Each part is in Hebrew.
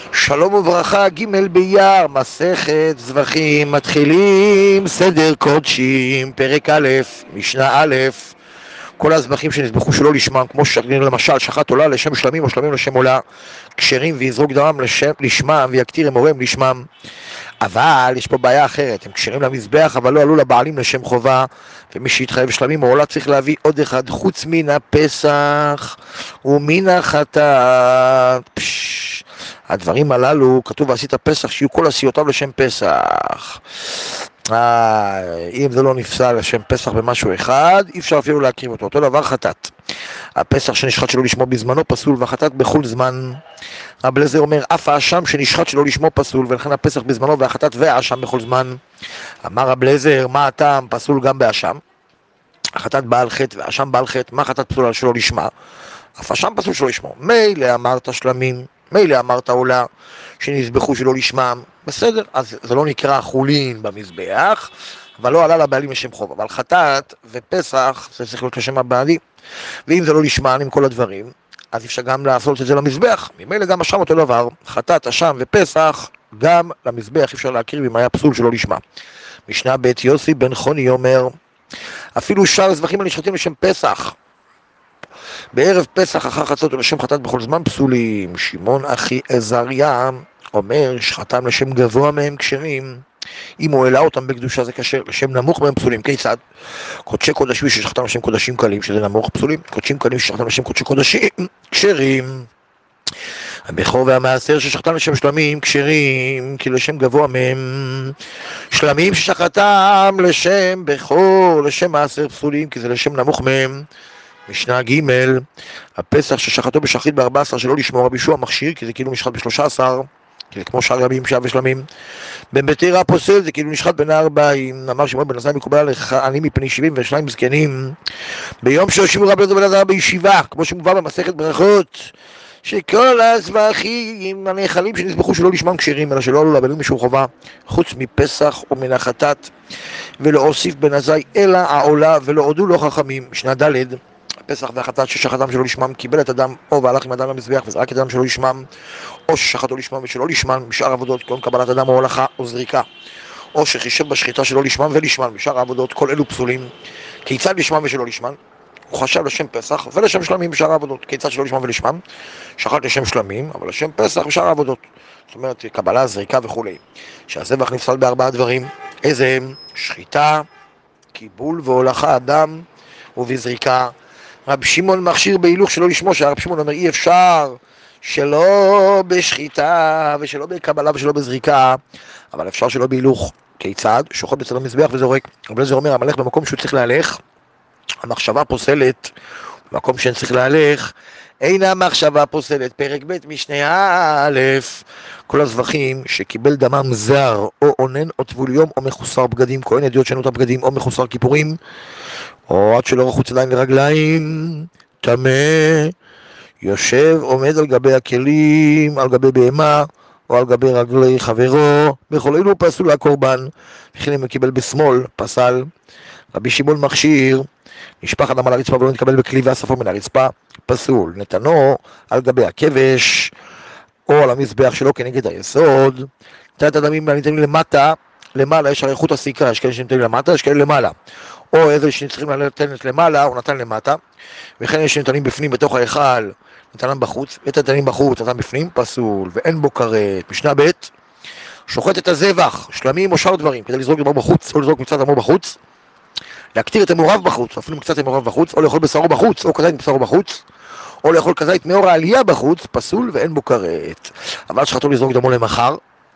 שלום וברכה, ג' באייר, מסכת זבחים, מתחילים סדר קודשים, פרק א', משנה א', כל הזבחים שנזבחו שלא לשמם, כמו למשל שחט עולה לשם שלמים או שלמים לשם עולה, כשרים ויזרוק דמם לשמם ויקטיר אמוריהם לשמם. אבל יש פה בעיה אחרת, הם כשרים למזבח אבל לא עלו לבעלים לשם חובה, ומי שהתחייב שלמים או עולה צריך להביא עוד אחד חוץ מן הפסח ומן החטאת. הדברים הללו, כתוב ועשית פסח, שיהיו כל עשיותיו לשם פסח. אם זה לא נפסל לשם פסח במשהו אחד, אי אפשר אפילו להקריב אותו. אותו דבר חטאת. הפסח שנשחט שלא לשמו בזמנו פסול, והחטאת בכל זמן. רבי אליעזר אומר, אף האשם שנשחט שלא לשמו פסול, ולכן הפסח בזמנו והחטאת והאשם בכל זמן. אמר רבי אליעזר, מה הטעם פסול גם באשם? החטאת בעל חטא והאשם בעל חטא, מה חטאת פסולה שלא לשמה? אף האשם פסול שלא לשמו. מילא אמרת שלמים, מילא אמרת עולה, שנזבחו שלא לשמם, בסדר, אז זה לא נקרא חולין במזבח, אבל לא עלה לבעלים לשם חוב. אבל חטאת ופסח זה צריך להיות לשם הבעלים, ואם זה לא לשמן עם כל הדברים, אז אפשר גם לעשות את זה למזבח. ממילא גם אשם אותו דבר, חטאת, אשם ופסח, גם למזבח אפשר להקריב אם היה פסול שלא לשמה. משנה בית יוסי בן חוני אומר, אפילו שאר הזבחים הנשחטים לשם פסח, בערב פסח אחר חצות ולשם חטאת בכל זמן פסולים. שמעון אחי עזריה אומר, שחטם לשם גבוה מהם כשרים, אם הוא העלה אותם בקדושה זה כשר, לשם נמוך מהם פסולים. כיצד? קודשי קודשים ששחטם לשם קודשים קלים, שזה נמוך פסולים, קודשים קלים ששחטם לשם קודשי קודשים כשרים. הבכור והמעשר ששחטם לשם שלמים כשרים, כי לשם גבוה מהם. שלמים ששחטם לשם בכור, לשם מעשר פסולים, כי זה לשם נמוך מהם. משנה ג', הפסח ששחטו בשחרית ב-14 שלא לשמור, רבי יהושע מכשיר, כי זה כאילו נשחט ב-13, כי זה כמו שאר רבים שעה ושלמים. בן ביתרא פוסל, זה כאילו נשחט בין 40, אמר שמואל בן עזריה מקובל עליך, אני מפני 72 זקנים. ביום שהושיבו רבי אליעזר בן עזריה בישיבה, כמו שמובא במסכת ברכות, שכל הזבחים הנאכלים שנזבחו שלא לשמם כשרים, אלא שלא עלו לבעלים משום חובה, חוץ מפסח ומן החטאת, ולא הוסיף בן עזאי אלא העולה, ולא הודו לו חכמים. משנה ד', הפסח והחטאת ששחטם שלא לשמם, קיבל את הדם או והלך עם הדם למזבח וזרק את הדם שלא לשמם, או ששחטו לשמם ושלא לשמם משאר עבודות, כגון קבלת הדם או הולכה או זריקה, או שחישב בשחיטה שלא לשמם ולשמם משאר העבודות, כל אלו פסולים. כיצד לשמם ושלא לשמם? הוא חשב לשם פסח ולשם שלמים בשאר העבודות. כיצד שלא לשמם ולשמם? שחט לשם שלמים, אבל לשם פסח בשאר העבודות. זאת אומרת, קבלה, זריקה וכו'. שהזבח נפסל בארבעה דברים. איזה הם? שחיטה, קיבול והולכה הדם ובזריקה. רב שמעון מכשיר בהילוך שלא לשמו, שהרב שמעון אומר אי אפשר שלא בשחיטה ושלא בקבלה ושלא בזריקה, אבל אפשר שלא בהילוך. כיצד? שוחט בצד המזבח וזורק. רב אליעזר אומר, המלך במקום שהוא צריך להלך, המחשבה פוסלת, במקום שאין צריך להלך, אין המחשבה פוסלת. פרק ב' משנה א', כל הזבחים שקיבל דמם זר, או אונן או טבול יום, או מחוסר בגדים, כהן ידיעות שנות הבגדים, או מחוסר כיפורים, או עד שלא רחוץ ידיים ורגליים, טמא, יושב, עומד על גבי הכלים, על גבי בהמה, או על גבי רגלי חברו, בכל אלו פסול הקורבן, וכן אם קיבל בשמאל, פסל. רבי שמעון מכשיר, נשפך אדם על הרצפה ולא נתקבל בכלי ואספו מן הרצפה, פסול. נתנו על גבי הכבש, או על המזבח שלו כנגד היסוד. נתת הדמים ניתנים למטה, למעלה יש אריכות הסיכה, יש כאלה שניתנים למטה, יש כאלה למעלה. או איזה שצריכים לתת למעלה, הוא נתן למטה, וכן יש שניתנים בפנים בתוך ההיכל, נתנם בחוץ, ואת נתנים בחוץ, נתן בפנים, פסול, ואין בו כרת. משנה ב', שוחט את הזבח, שלמים או שאר דברים, כדי לזרוק אמור בחוץ, או לזרוק מצד אמור בחוץ, להקטיר את אמוריו בחוץ, אפילו מקצת אמוריו בחוץ, או לאכול בשרו בחוץ, או כזית בשרו בחוץ, או לאכול כזית מאור העלייה בחוץ, פסול ואין בו כרת. אבל שחטו לזרוק דמו למחר,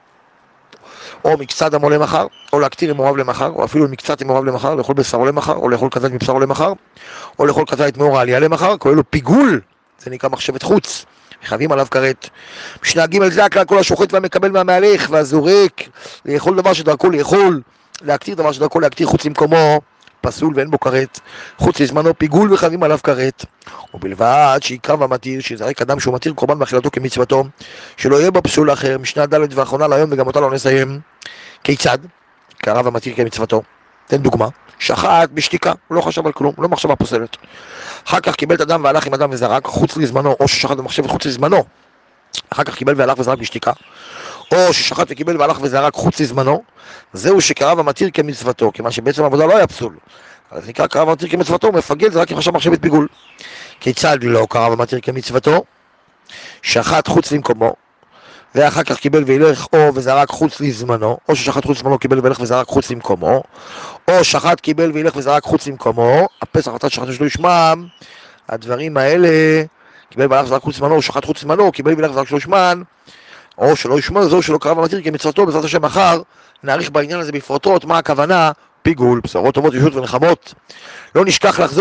או מקצת דמו למחר, או להקטיר אמוריו למחר, או אפילו מקצת אמוריו למחר, לאכול בשרו למחר, או לאכול כזית מבשרו למחר, או לאכול כזית מאור העלייה למחר, כולל לו פיגול, זה נקרא מחשבת חוץ, חייבים עליו כרת. משנה ג' זה הכלל, כל השוחט והמקבל מהמהלך והזורק, לאכול דבר שדרכו לאכול, להקטיר דבר שדרכו להקטיר חוץ למקומו, פסול ואין בו כרת, חוץ לזמנו פיגול וחייבים עליו כרת. ובלבד שיקרב המתיר, שיזרק אדם שהוא מתיר קורבן באכילתו כמצוותו, שלא יהיה בו פסול אחר. משנה ד' ואחרונה להיום וגם אותה לא נסיים. כיצד? קרב המתיר כמצוותו. תן דוגמה, שחט בשתיקה, הוא לא חשב על כלום, לא מחשבה פוסלת. אחר כך קיבל את הדם והלך עם הדם וזרק חוץ לזמנו, או ששחט במחשבת חוץ לזמנו, אחר כך קיבל והלך וזרק בשתיקה, או ששחט וקיבל והלך וזרק חוץ לזמנו, זהו שקרב המתיר כמצוותו, כיוון שבעצם העבודה לא היה פסול. אז נקרא קרב המתיר כמצוותו, הוא מפגל, זה רק אם חשב מחשבת פיגול. כיצד לא קרב המתיר כמצוותו? שחט חוץ למקומו, ואחר כך קיבל וילך או וזרק חוץ לזמנו, או ששחט חוץ לזמנו קיבל וילך וזרק חוץ למקומו, או שחט קיבל וילך וזרק חוץ למקומו, הפסח חטאת שחט שלא ישמם, הדברים האלה, קיבל וילך וזרק חוץ לזמנו, או שחט חוץ לזמנו, קיבל וילך וזרק שלא ישמן, או שלא ישמן, זהו שלא קרב המתיר כמצוותו, בעזרת השם מחר נעריך בעניין הזה בפרוטות, מה הכוונה, פיגול, בשורות טובות, ישועות ונחמות. לא נשכח לחזור